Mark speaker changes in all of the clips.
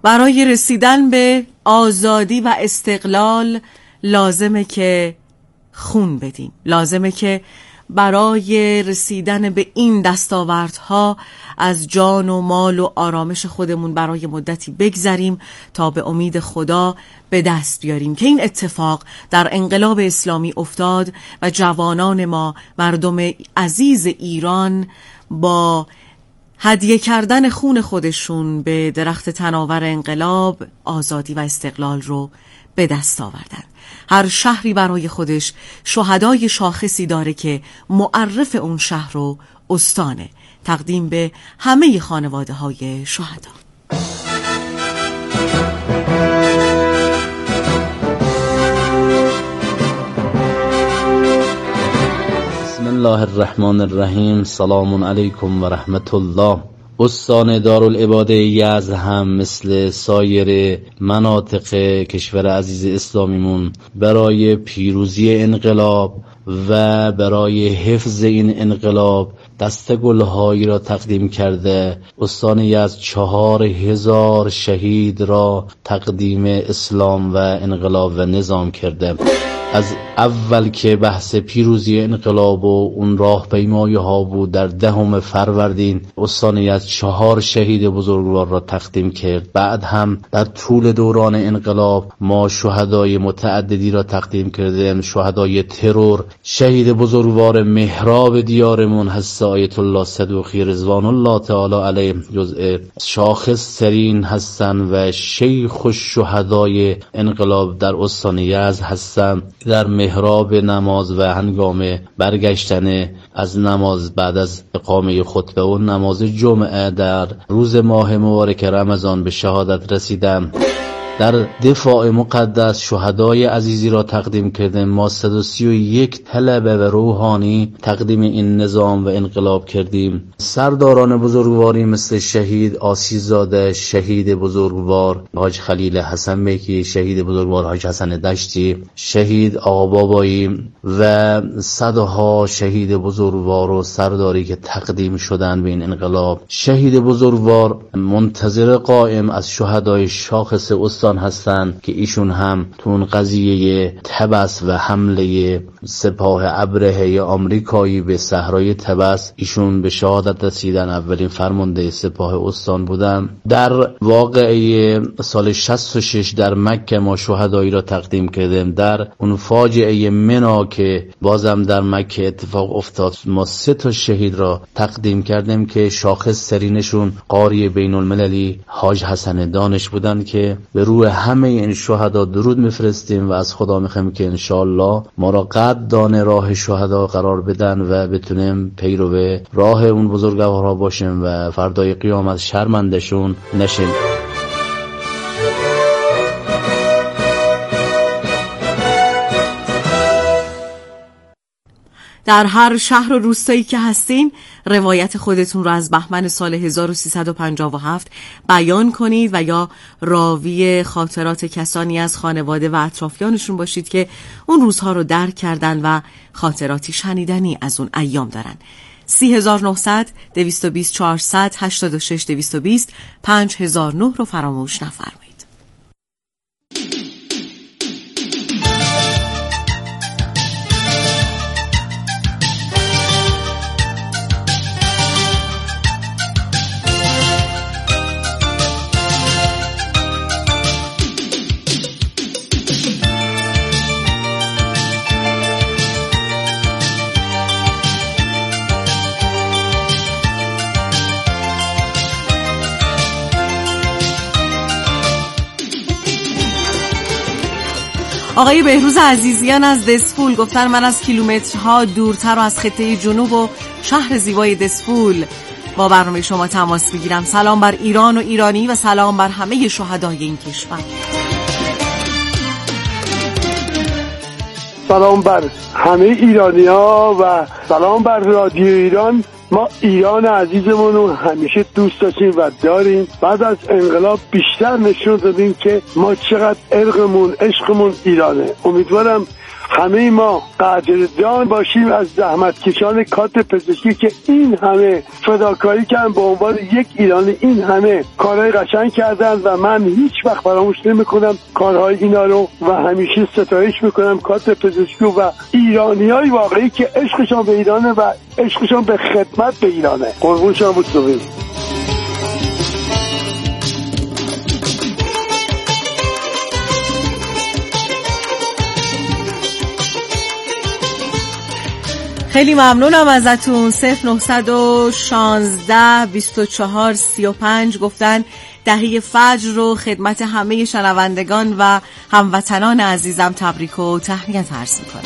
Speaker 1: برای رسیدن به آزادی و استقلال لازمه که خون بدیم، لازمه که برای رسیدن به این دستاوردها از جان و مال و آرامش خودمون برای مدتی بگذریم تا به امید خدا به دست بیاریم که این اتفاق در انقلاب اسلامی افتاد و جوانان ما، مردم عزیز ایران، با هدیه کردن خون خودشون به درخت تناور انقلاب آزادی و استقلال رو به دست آوردن. هر شهری برای خودش شهدای شاخصی داره که معرف اون شهر رو استانه. تقدیم به همه خانواده های شهدا.
Speaker 2: بسم الله الرحمن الرحیم. سلام علیکم و رحمت الله. استان دارالعباده یزد هم مثل سایر مناطق کشور عزیز اسلامیمون برای پیروزی انقلاب و برای حفظ این انقلاب دسته گلهایی را تقدیم کرده. استان یزد 4000 شهید را تقدیم اسلام و انقلاب و نظام کرده. از اول که بحث پیروزی انقلاب و اون راهپیمایی ها بود، در 10 فروردین استان یزد 4 شهید بزرگوار را تقدیم کرد. بعد هم در طول دوران انقلاب ما شهدای متعددی را تقدیم کردیم. شهدای ترور، شهید بزرگوار محراب دیارمون حضرت آیت الله صدوقی رضوان الله تعالی علیه جزء شاخص ترین هستند و شیخ الشهدای انقلاب در استان یزد هستند. در محراب نماز و هنگام برگشتن از نماز بعد از اقامه خطبه و نماز جمعه در روز ماه مبارک رمضان به شهادت رسیدم. در دفاع مقدس شهدای عزیزی را تقدیم کردیم. ما 131 طلبه و روحانی تقدیم این نظام و انقلاب کردیم. سرداران بزرگواری مثل شهید آسیزاده، شهید بزرگوار حاج خلیل حسن بیکی، شهید بزرگوار حاج حسن دشتی، شهید آقا بابایی و صدها شهید بزرگوار و سرداری که تقدیم شدن به این انقلاب. شهید بزرگوار منتظر قائم از شهدای شاخص استان هستند که ایشون هم تو اون قضیه طبس و حمله سپاه ابرهه آمریکایی به صحرای طبس ایشون به شهادت رسیدن. اولین فرمانده سپاه استان بودن. در واقعه سال 66 در مکه ما شهدایی را تقدیم کردیم. در اون فاجعه منا که بازم در مکه اتفاق افتاد ما 3 شهید را تقدیم کردیم که شاخص ترینشون قاری بین المللی حاج حسن دانش بودن که به روح همه این شهدا درود میفرستیم و از خدا میخوایم که انشاءالله ما را قدردان راه شهدا قرار بدن و بتونیم پیرو راه اون بزرگوارها باشیم و فردای قیامت شرمندشون نشیم.
Speaker 1: در هر شهر و روستایی که هستین روایت خودتون رو از بهمن سال 1357 بیان کنید و یا راوی خاطرات کسانی از خانواده و اطرافیانشون باشید که اون روزها رو درک کردن و خاطراتی شنیدنی از اون ایام دارن. 3900 220 400 86 220 5009 رو فراموش نفرمایید. آقای بهروز عزیزیان از دسفول گفتن من از کیلومترها دورتر و از خطه جنوب و شهر زیبای دسفول با برنامه شما تماس میگیرم. سلام بر ایران و ایرانی و سلام بر همه شهدای این کشور.
Speaker 3: سلام بر همه ایرانی‌ها و سلام بر رادیو ایران. ما ایران عزیزمون رو همیشه دوست داشتیم و داریم. بعد از انقلاب بیشتر نشون دادیم که ما چقدر عشقمون ایرانه. امیدوارم همه ما قدردان باشیم از زحمتکشان کادر پزشکی که این همه فداکاری کردن به عنوان یک ایرانی، این همه کارهای قشنگ کردن و من هیچ وقت فراموش نمی‌کنم کارهای اینا رو و همیشه ستایش میکنم کادر پزشکی و ایرانیای واقعی که عشقشان به ایرانه و عشقشان به خدمت به ایرانه. قربون شما بود.
Speaker 1: خیلی ممنونم ازتون. 0916 24 35 گفتن دهه فجر رو خدمت همه شنوندگان و هموطنان عزیزم تبریک و تهنیت عرض می‌کنم.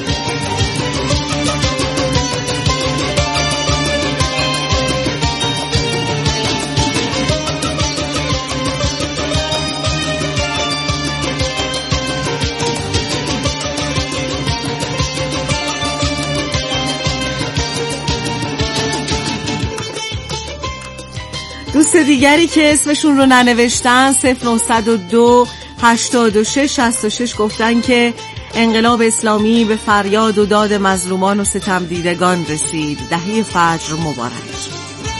Speaker 1: دوست دیگری که اسمشون رو ننوشتن 0902 86 66 گفتن که انقلاب اسلامی به فریاد و داد مظلومان و ستم دیدگان رسید. دهه فجر مبارک.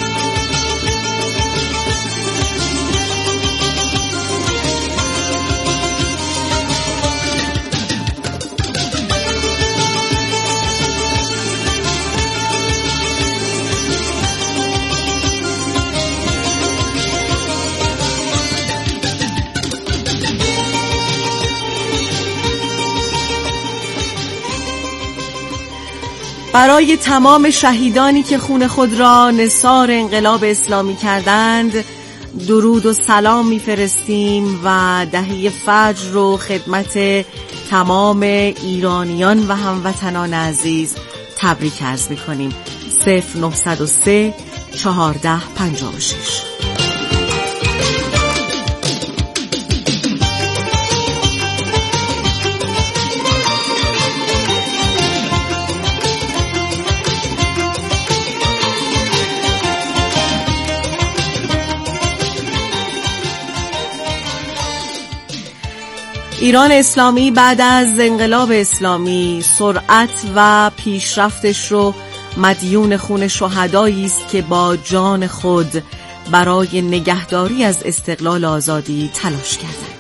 Speaker 1: برای تمام شهیدانی که خون خود را نثار انقلاب اسلامی کردند درود و سلام میفرستیم و دهه فجر رو خدمت تمام ایرانیان و هموطنان عزیز تبریک عرض میکنیم. 0903 14 56. ایران اسلامی بعد از انقلاب اسلامی سرعت و پیشرفتش رو مدیون خون شهدایی است که با جان خود برای نگهداری از استقلال آزادی تلاش کردند.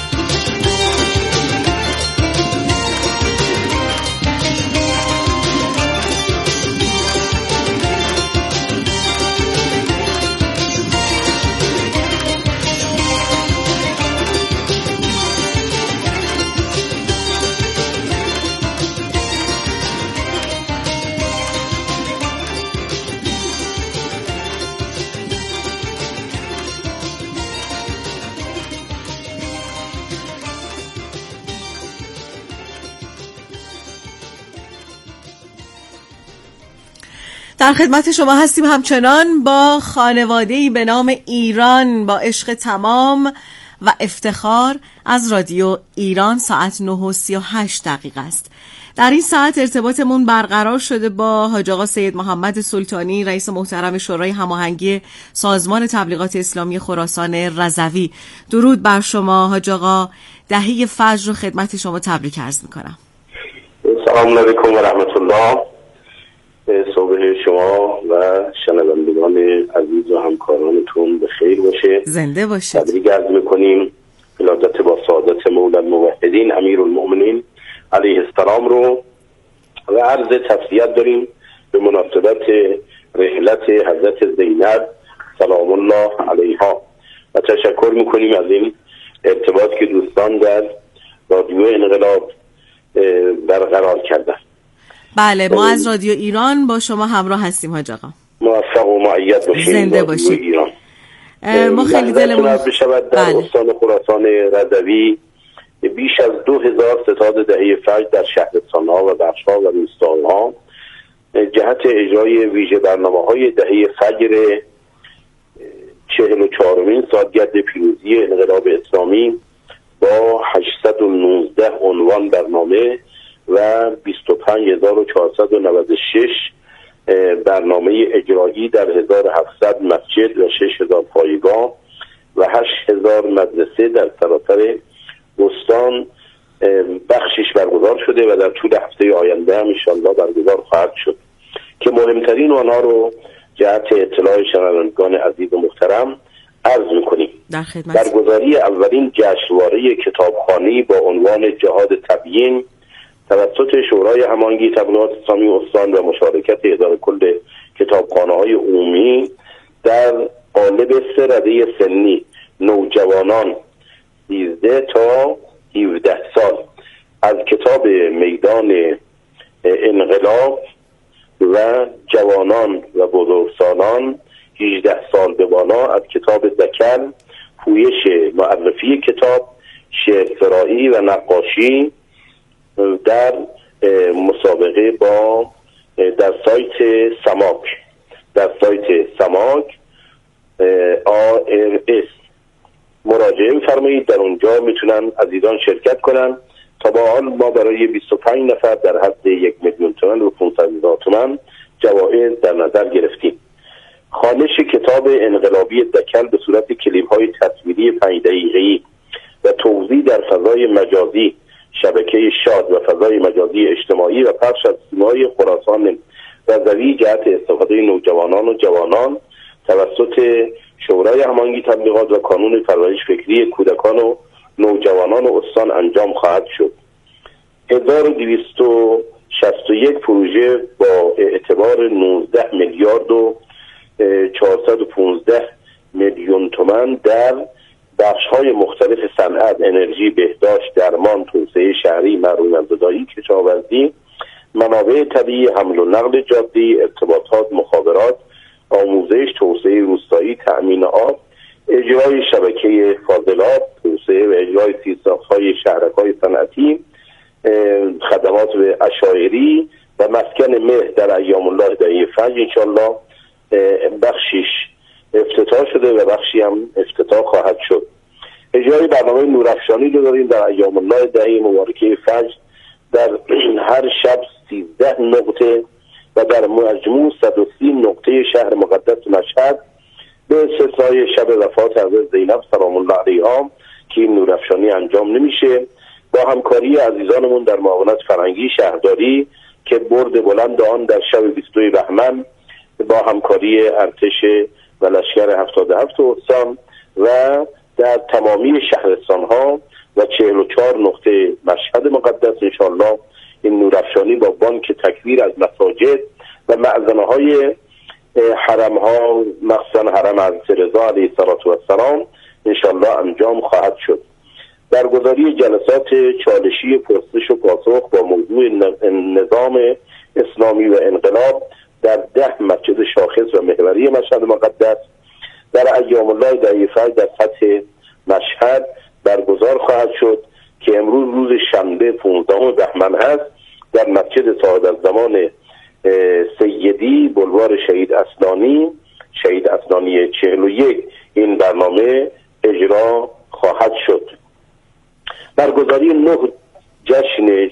Speaker 1: در خدمت شما هستیم همچنان با خانواده‌ای به نام ایران با عشق تمام و افتخار از رادیو ایران. ساعت 9:38 است. در این ساعت ارتباطمون برقرار شده با حاج آقا سید محمد سلطانی، رئیس محترم شورای هماهنگی سازمان تبلیغات اسلامی خراسان رضوی. درود بر شما حاج آقا. دهه فجر رو خدمت شما تبریک عرض می‌کنم.
Speaker 4: سلام علیکم و رحمت الله. صبح شما و شنوندگان عزیز و همکارانتون به خیر باشه.
Speaker 1: زنده باشید.
Speaker 4: تبریک عرض می‌کنیم. ولادت با سعادت مولا الموحدین امیرالمؤمنین علیه السلام رو و عرض تسلیت داریم به مناسبت رحلت حضرت زینب سلام الله علیها و تشکر می‌کنیم از این ارتباط که دوستان در رادیو انقلاب برقرار کردن.
Speaker 1: بله، ما از رادیو ایران با شما همراه هستیم حاج آقا.
Speaker 4: موفق و مؤید باشید.
Speaker 1: زنده باشید.
Speaker 4: ایران.
Speaker 1: ما خیلی دلمون
Speaker 4: بشود در استان خراسان رضوی بیش از 2000 ستاد دهه فجر در شهرستان‌ها و بخش‌ها و روستاها جهت اجرای ویژه برنامه‌های دهه فجر 44مین سالگرد پیروزی انقلاب اسلامی با 819 عنوان برنامه و 25496 برنامه اجرایی در 1700 مسجد و 6000 پایگاه و 8000 مدرسه در سراسر استان بخشش برگزار شده و در طول هفته آینده هم انشاءالله برگزار خواهد شد که مهمترین آنها رو جهت اطلاع شنوندگان عزیز و محترم عرض میکنیم. برگزاری اولین جشنواره کتابخوانی با عنوان جهاد تبیین توسط شورای هماهنگی تبلیغات اسلامی استان و مشارکت اداره کل کتابخانه‌های عمومی در قالب 3 رده سنی نوجوانان 13 تا 17 سال از کتاب میدان انقلاب و جوانان و بزرگسالان 18 سال به بالا از کتاب دکل، پویش معرفی کتاب، شعر سرایی و نقاشی در مسابقه با در سایت سماک ARS مراجعه بفرمایید. در اونجا میتونن عزیزان شرکت کنن. تا به حال ما برای 25 نفر در حد 1,000,000 تومان و 500,000 تومان جوایز در نظر گرفتیم. خوانش کتاب انقلابی دکل به صورت کلیپ‌های تصویری 5 دقیقه‌ای و توزیع در فضای مجازی شبکه شاد و فضای مجازی اجتماعی و پخش از سیمای خراسان رضوی جهت استفاده نوجوانان و جوانان توسط شورای هماهنگی تبلیغات و کانون پرورش فکری کودکان و نوجوانان استان انجام خواهد شد. 1261 پروژه با اعتبار 19 میلیارد و 415 میلیون تومان در بخش‌های مختلف صنعت، انرژی، بهداشت، درمان، توسعه شهری، معلومات‌زدایی، کشاورزی، منابع طبیعی، حمل و نقل جاده‌ای، ارتباطات، مخابرات، آموزش، توسعه روستایی، تأمین آب، اجرای شبکه فاضلاب، توسعه و اجرای سیستم‌های شهرک‌های صنعتی، خدمات به اشاعری و مسکن مه در ایام الله دهه فجر انشاءالله بخشیش افتتاح شده و بخشی هم افتتاح خواهد شد. اجرای برنامه نورافشانی رو داریم در ایام الله دهه مبارکه فجر در هر شب 13 نقطه و در مجموع 130 نقطه شهر مقدس مشهد به استثنای شب وفات حضرت زینب سلام الله علیها که این نورافشانی انجام نمیشه. با همکاری عزیزانمون در معاونت فرهنگی شهرداری که برد بلند آن در شب 22 بهمن با همکاری ارتش و لشکر 77 استان و در تمامی شهرستان‌ها و 44 نقطه مشهد مقدس انشاءالله این نورافشانی با بانک تکبیر از مساجد و معظمه‌های حرم‌ها مخصوصا حرم حضرت رضا علیه السلام انشاءالله انجام خواهد شد. برگزاری جلسات چالشی پرسش و پاسخ با موضوع نظام اسلامی و انقلاب در 10 مسجد شاخص و محوری مشهد مقدس در ایام الله دهه فجر در سطح مشهد برگزار خواهد شد که امروز روز شنبه 15 بهمن هست. در مسجد صاحب الزمان سیدی بلوار شهید اسنانی 41 این برنامه اجرا خواهد شد. برگزاری 9 جشن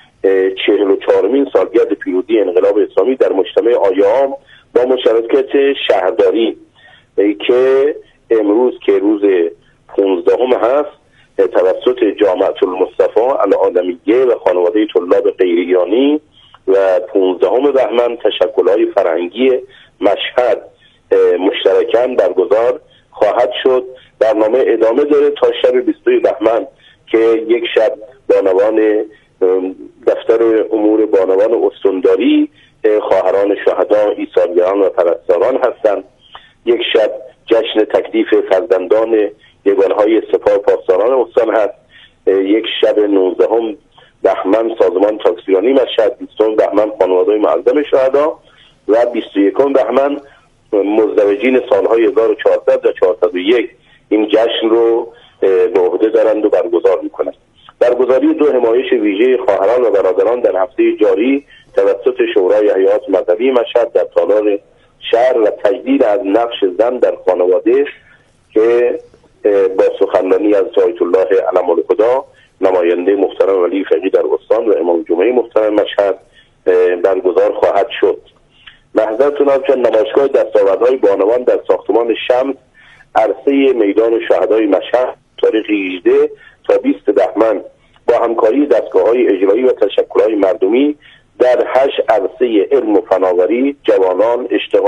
Speaker 4: 44مین سالگرد پیروزی انقلاب اسلامی در مجتمع آیام با مشارکت شهرداری که امروز که روز 15 هست توسط جامعه المصطفى العالمیه و خانواده طلاب غیر ایرانی و 15 بهمن تشکل‌های فرهنگی مشهد مشترکاً برگزار خواهد شد. برنامه ادامه داره تا شب 22 بهمن که یک شب بانوان دفتر امور بانوان استانداری خواهران شهدا، ایثارگران و پرستاران هستند. یک شب جشن تکلیف فرزندان یگانهای سپاه پاسداران استان هست. یک شب 19 بهمن سازمان تاکسیرانی مشهد، 20 بهمن خانواده‌های معظم شهدا و 21 بهمن مزدوجین سالهای 1400 و 401 این جشن رو به عهده دارند و برگزار میکنند. برگزاری 2 حمایش ویژه خواهران و برادران در هفته جاری توسط شورای حیات مذهبی مشهد در تالار شهر و تجدید از نقش زن در خانواده که با سخنرانی از آیت الله علم الخدا نماینده محترم ولی فقیه در استان و امام جمعه محترم مشهد برگزار خواهد شد. محضرتون هم چون نمایشگاه دستاوردهای بانوان در ساختمان شمس عرصه میدان شهدای مشهد تاریخ 18 تا 20 بهمن با با همکاری دستگاه‌های اجرایی و تشکل‌های مردمی در 8 عرصه علم و فناوری جوانان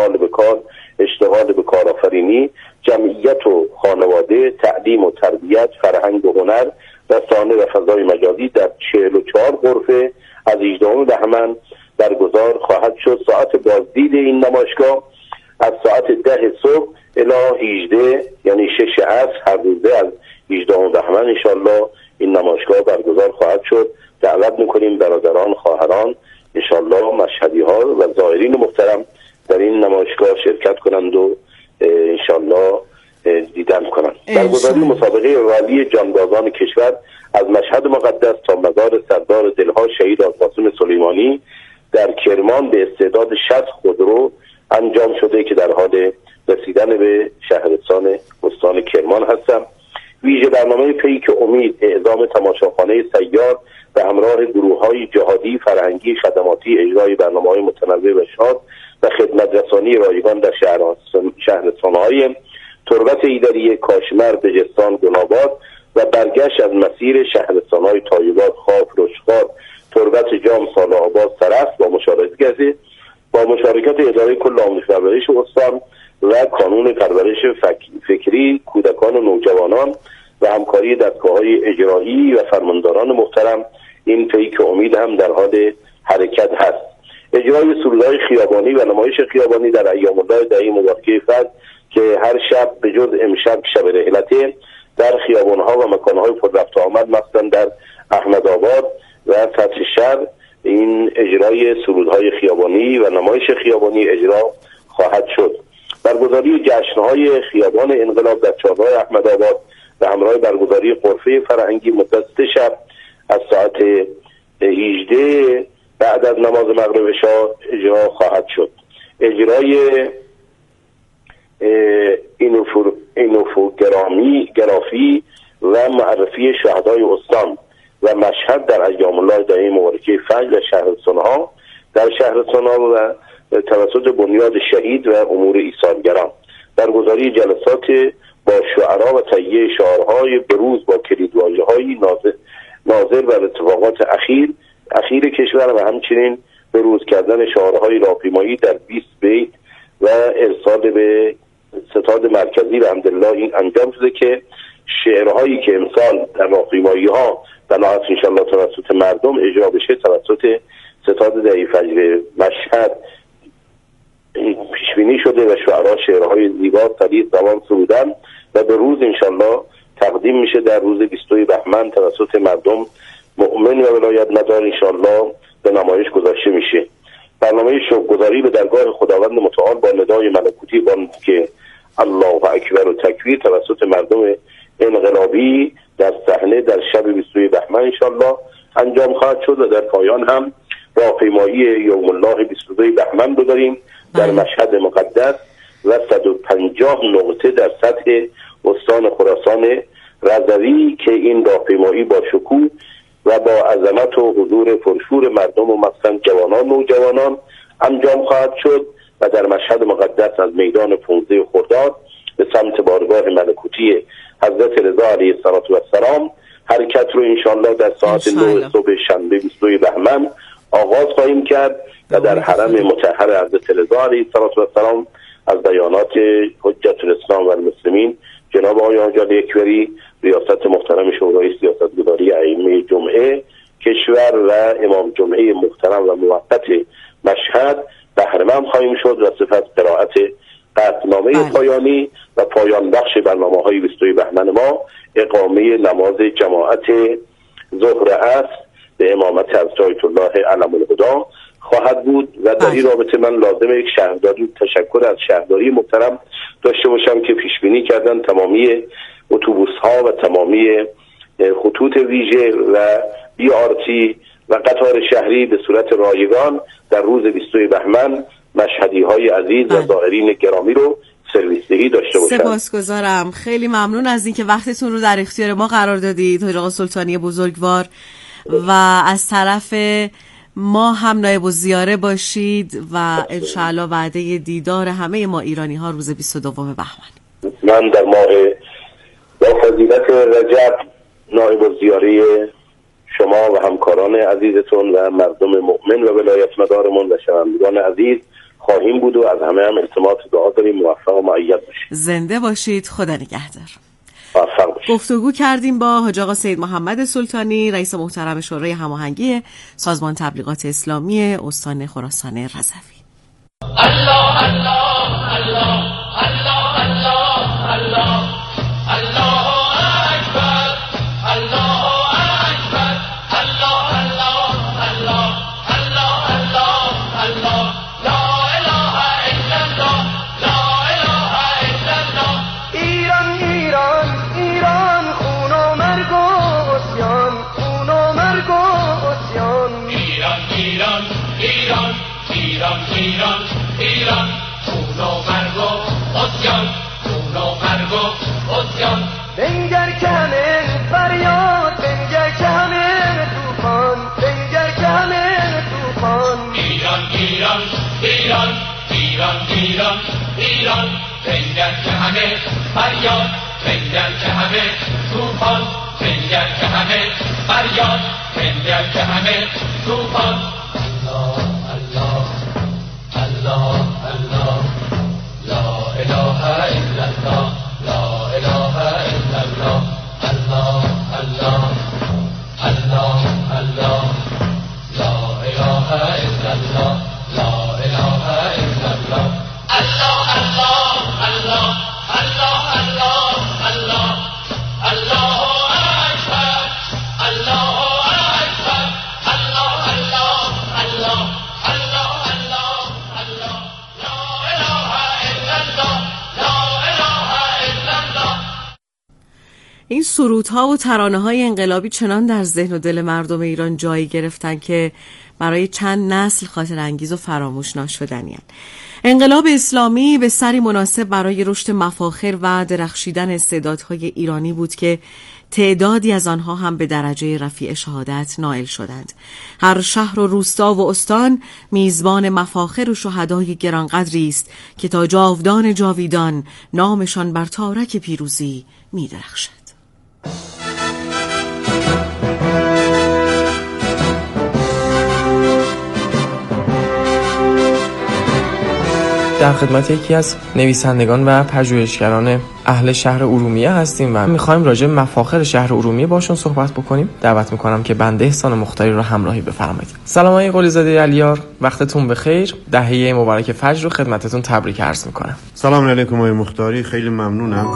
Speaker 4: اشتغال به کارآفرینی، جمعیت و خانواده، تعلیم و تربیت، فرهنگ و هنر، رسانه و فضای مجازی در 44 غرفه از 18 بهمن برگزار خواهد شد. ساعت بازدید این نمایشگاه از ساعت 10 صبح الی 18 یعنی 6 عصر هر روزه از 18 بهمن انشالله این نمایشگاه برگزار خواهد شد. دعوت میکنیم برادران، خواهران انشالله مشهدی ها و زائرین محترم در این نمایشگاه شرکت کنند و انشالله دیدن کنند. برگزاری مسابقه رالی جانبازان کشور از مشهد مقدس تا مزار سردار دلها شهید آقاقاسم سلیمانی در کرمان به استعداد 60 خودرو انجام شده که در حال رسیدن به شهرستان استان کرمان هستم. ویژه برنامه پیک امید اعزام تماشاخانه سیار به همراه گروه‌های جهادی، فرهنگی، خدماتی، اجرای برنامه‌های متنوع و شاد و خدمت رسانی رایگان در شهرستان‌های تربت ایدری، کاشمر، بجستان، گناباد و برگشت از مسیر شهرستان‌های تایبات، خاف، رشخار، تربت جام، ساله آباد، سرخس با مشارکت اداره کل آموزش پرورش استان و کانون پرورش فکری کودکان و نوجوانان و همکاری دستگاه‌های اجرایی و فرمانداران محترم این پیک امید هم در حال حرکت هست. اجرای سرودهای خیابانی و نمایش خیابانی در ایام الله دهه مبارکه فجر که هر شب به جز امشب شب رحلته در خیابان‌ها و مکان‌های پر رفت و آمد مثلا در احمدآباد و سطح شهر این اجرای سرودهای خیابانی و نمایش خیابانی اجرا خواهد شد. برگزاری جشن‌های خیابان انقلاب در چهارراه احمدآباد به همراه برگزاری غرفه فرهنگی مدت 3 شب از ساعت 18 بعد از نماز مغرب عشا اجرا خواهد شد. اجرای اینوفوگرافی و معرفی شهدای استان و مشهد در ایام الله دهه مبارکه فجر و شهرستان‌ها در شهرستان‌ها و توسط بنیاد شهید و امور ایثارگران. برگزاری جلسات با شعرا و تهیه شعارهای بروز با کلیدواژه‌های ناظر بر اتفاقات اخیر کشور و همچنین بروز کردن شعارهای راهپیمایی در 20 بیت و ارسال به ستاد مرکزی و حمدالله این انجام شده که شعرهایی که امسال در راهپیمایی‌ها بناهست انشاءالله توسط مردم اجرا بشه توسط ستاد دهی فجر مشهد پیش بینی شده و شعرها شعرهای زیبا سلیس روان سرودن و به روز انشاءالله تقدیم میشه در روز 22 بهمن توسط مردم مؤمن و ولایت مدار انشاءالله به نمایش گذاشته میشه. برنامه شکرگزاری به درگاه خداوند متعال با ندای ملکوتی که الله اکبر و تکبیر توسط مردم انقلابی در صحنه در شب 22 بهمن انشاءالله انجام خواهد شد و در پایان هم راهپیمایی یوم الله 22 بهمن رو داریم در مشهد مقدس و 150 نقطه در سطح استان خراسان رضوی که این راهپیمایی با شکوه و با عظمت و حضور پرشور مردم و مثلا جوانان و نوجوانان انجام خواهد شد و در مشهد مقدس از میدان 15 خرداد به سمت بارگاه ملکوتی حضرت رضا علیه السلام حرکت رو انشاءالله در ساعت 9 صبح شنبه 22 بهمن آغاز خواهیم کرد و در حرم مطهر حضرت رضا علیه السلام از بیانات حجت الاسلام و المسلمین جناب آقای حاج علی اکبری ریاست محترم شورای سیاستگذاری ائمه جمعه کشور و امام جمعه محترم و موقت مشهد بهره‌مند خواهیم شد و سپس قرائت قطعنامه پایانی و پایان بخش برنامه‌های 22 بهمن ما اقامه نماز جماعت ظهر عصر به امامت حضرت آیت الله علم الهدی خواهد بود و در این رابطه من لازم یک تشکر از شهرداری محترم داشته باشم که پیش بینی کردن تمامی اتوبوس ها و تمامی خطوط ویژه و BRT و قطار شهری به صورت رایگان در روز 22 بهمن مشهدی های عزیز و زائرین گرامی رو سرویس دهی داشته باشم.
Speaker 1: سپاسگزارم، خیلی ممنون از اینکه وقتتون رو در اختیار ما قرار دادید حاج آقا سلطانی بزرگوار و از طرف ما هم نایب الزیاره باشید و انشاءالله وعده دیدار همه ما ایرانی ها روز 22 بهمن.
Speaker 4: من در ماه با فضیلت رجب نایب الزیاره شما و همکاران عزیزتون و مردم مؤمن و ولایت مدارمون و شنوندگان عزیز خواهیم بود و از همه هم التماس دعا داریم موفق و مؤید باشید.
Speaker 1: زنده باشید. خدا نگهدار.
Speaker 4: موفق باشید.
Speaker 1: گفتگو کردیم با حاج آقا سید محمد سلطانی، رئیس محترم شورای هماهنگی سازمان تبلیغات اسلامی استان خراسان رضوی.
Speaker 5: الله الله الله الله الله الله الله اکبر الله اکبر الله الله الله الله الله الله لا اله الا الله لا اله الا الله. ایران ایران ایران خون و مرگ و عصیان خون و مرگ و عصیان. ایران ایران ایران ایران ایران ایران خون و مرگ و عصیان خون و مرگ و عصیان. بنگر که همه فریاد بنگر که همه توفان بنگر که همه توفان. ایران ایران ایران ایران ایران ایران بنگر که همه فریاد بنگر که همه توفان بنگر که همه فریاد بنگر که همه توفان. الله الله الله لا اله الا الله لا اله الا الله الله الله الله الله لا اله الا الله لا اله الا الله الله الله الله الله الله الله الله اکبر الله اکبر الله الله الله الله الله الله لا اله الا الله لا اله الا الله.
Speaker 1: این سرودها و ترانه‌های انقلابی چنان در ذهن و دل مردم ایران جای گرفتن که برای چند نسل خاطر انگیز و فراموش ناشدنی‌اند. انقلاب اسلامی به سری مناسب برای رشد مفاخر و درخشیدن استعدادهای ایرانی بود که تعدادی از آنها هم به درجه رفیع شهادت نائل شدند. هر شهر و روستا و استان میزبان مفاخر و شهدای گرانقدری است که تا جاودان جاویدان نامشان بر تارک پیروزی می‌درخشد.
Speaker 6: در خدمت یکی از نویسندگان و پژوهشگران اهل شهر ارومیه هستیم و می‌خوایم راجع به مفاخر شهر ارومیه باشون صحبت بکنیم. دعوت می‌کنم که بنده احسان مختاری رو همراهی بفرمایید. سلام آقای قلی‌زاده علیار، وقتتون بخیر. دهه مبارک فجر رو خدمتتون تبریک عرض می‌کنم.
Speaker 7: سلام علیکم آقای مختاری، خیلی ممنونم.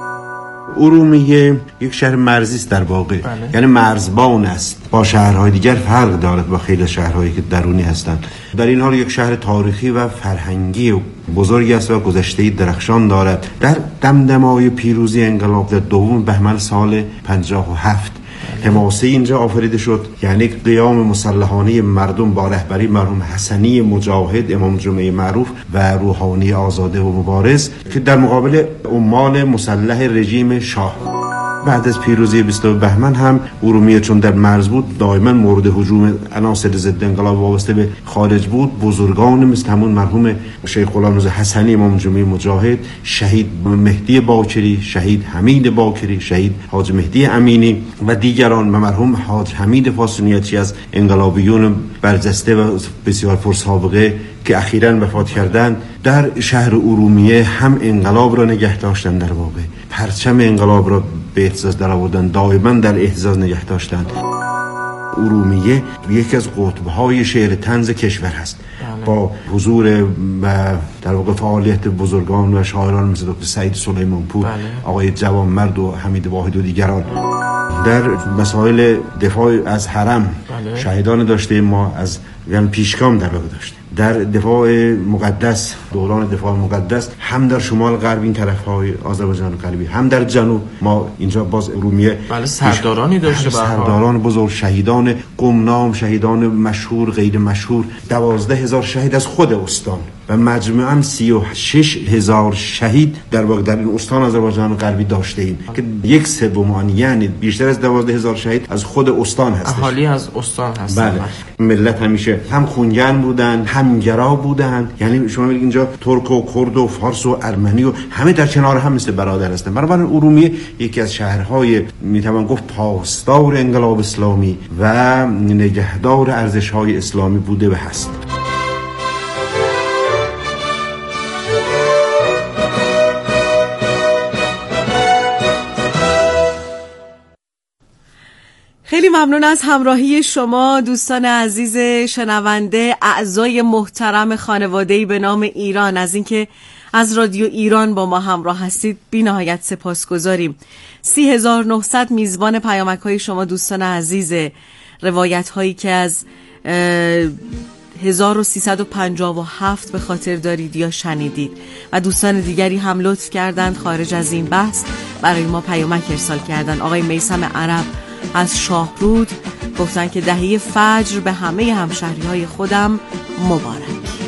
Speaker 7: ارومیه یک شهر مرزی است در واقع. یعنی مرزبان است، با شهرهای دیگر فرق دارد با خیلی شهرهایی که درونی هستند. در این حال یک شهر تاریخی و فرهنگی و بزرگی است و گذشته درخشان دارد. در دمدمای پیروزی انقلاب در دوم بهمن سال 57 حماسه اینجا آفریده شد، یعنی قیام مسلحانه مردم با رهبری مرحوم حسنی مجاهد، امام جمعه معروف و روحانی آزاده و مبارز، که در مقابل عمال مسلح رژیم شاه. بعد از پیروزی 20 بهمن هم ارومیه چون در مرز بود دائما مورد هجوم عناصر ضد انقلاب وابسته به خارج بود. بزرگان مثل همون مرحوم شیخ غلامرضا حسنی امام جمعه مجاهد، شهید مهدی باکری، شهید حمید باکری، شهید حاج مهدی امینی و دیگران و مرحوم حاج حمید فاسونیچی از انقلابیون برجسته و بسیار پرسابقه که اخیراً وفات کردند، در شهر ارومیه هم انقلاب را نگه داشتن، در واقع پرچم انقلاب را به اعتزاز در آوردن، دائما در اعتزاز نگه داشتن. ارومیه یکی از قطب‌های شعر طنز کشور هست، با حضور و در واقع فعالیت بزرگان و شاعران مثل دکتر سعید سلیمانپور، آقای جوانمرد و حمید واحد و دیگران. در مسائل دفاع از حرم شهیدان داشته، ما از پیشگام در واقع داشتیم. در دفاع مقدس، دوران دفاع مقدس، هم در شمال غرب این طرف‌های آذربایجان غربی، هم در جنوب ما اینجا باز ارومیه
Speaker 6: سردارانی داشته،
Speaker 7: سرداران بزرگ، شهیدان گمنام، شهیدان مشهور، غیر مشهور، 12,000 شهید از خود استان و مجموعاً 36,000 شهید در واقع در این استان آذربایجان غربی داشته ایم که 1/3 یعنی بیشتر از 12,000 شهید از خود استان هستش.
Speaker 6: اهالی از استان هستن.
Speaker 7: بله. ملت همیشه هم خونگرم بودن، هم گرا بودن، یعنی شما میگید اینجا ترک و کرد و فارس و ارمنی و همه در کنار هم مثل برادر هستن. بنابراین ارومیه یکی از شهرهای میتوان گفت پاسدار انقلاب اسلامی و نگهدار ارزش‌های اسلامی بوده و هست.
Speaker 1: خیلی ممنون از همراهی شما دوستان عزیز شنونده، اعضای محترم خانواده‌ای به نام ایران، از اینکه از رادیو ایران با ما همراه هستید بی‌نهایت سپاسگزاریم. 30,900 میزبان پیامک‌های شما دوستان عزیز، روایت‌هایی که از 1357 به خاطر دارید یا شنیدید و دوستان دیگری هم لطف کردند خارج از این بحث برای ما پیامک ارسال کردن. آقای میثم عرب از شاهرود گفتن که دهه فجر به همه همشهری‌های خودم مبارک.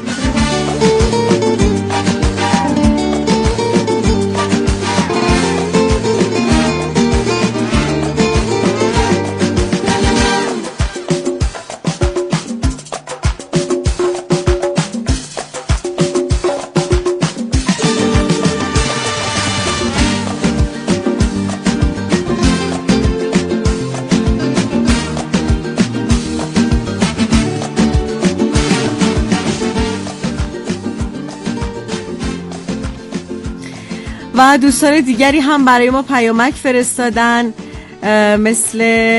Speaker 1: و دوستان دیگری هم برای ما پیامک فرستادن، مثل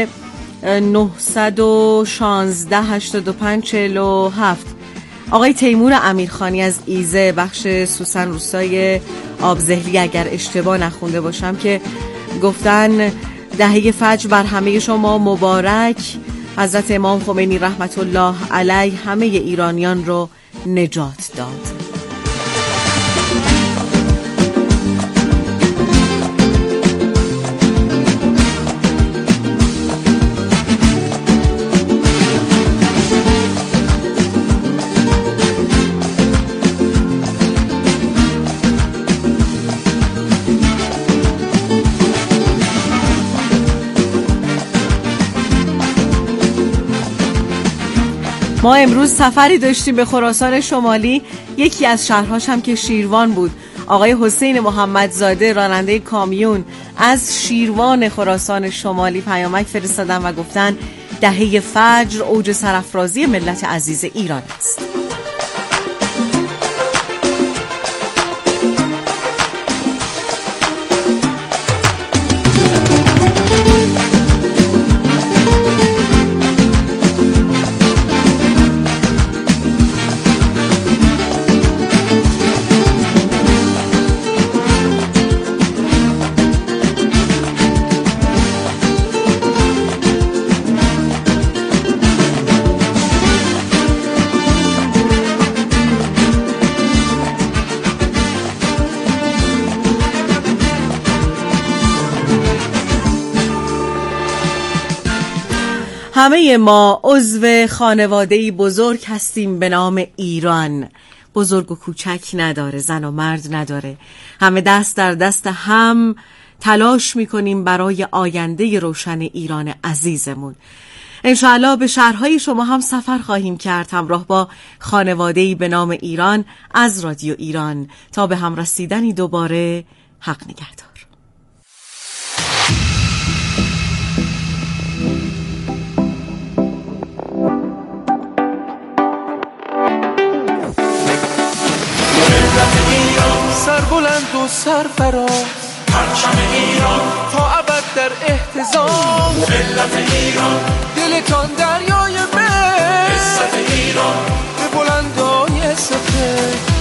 Speaker 1: 916 85 47. آقای تیمور امیرخانی از ایزه، بخش سوسن روستای آبزهلی اگر اشتباه نخونده باشم، که گفتن دهه فجر بر همه شما مبارک. حضرت امام خمینی رحمت الله علیه همه ایرانیان رو نجات داد. ما امروز سفری داشتیم به خراسان شمالی، یکی از شهرهاش هم که شیروان بود. آقای حسین محمدزاده راننده کامیون از شیروان خراسان شمالی پیامک فرستادن و گفتن دهه فجر اوج سرافرازی ملت عزیز ایران است. همه ما عضو خانواده‌ای بزرگ هستیم به نام ایران. بزرگ و کوچک نداره، زن و مرد نداره، همه دست در دست هم تلاش میکنیم برای آینده روشن ایران عزیزمون. انشاءالله به شهرهای شما هم سفر خواهیم کرد همراه با خانواده‌ای به نام ایران از رادیو ایران تا به هم رسیدنی دوباره. حق نگهدار.
Speaker 8: سر بلند و سرفراز، پرچم ایران تا ابد در احتضام، ملت ایران دلتان دریای مهر، عزت ایران به بلندای سپهر.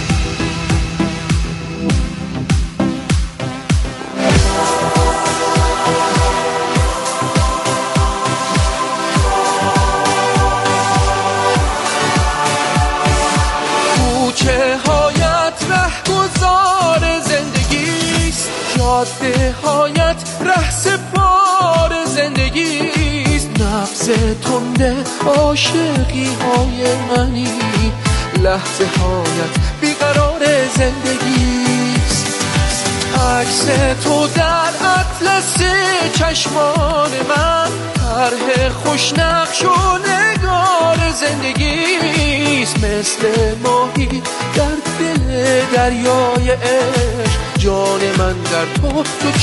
Speaker 8: کوچه هایت رهگذار زندگیست، جاده هایت رهسپار زندگیست، نبض تنده عاشقی های منی، لحظه هایت بیقرار زندگیست. عکس تو در اطلس چشمان من طرح خوشنقش و نگار زندگیست. مثل ماهی در دل دریای عشق جان من در تو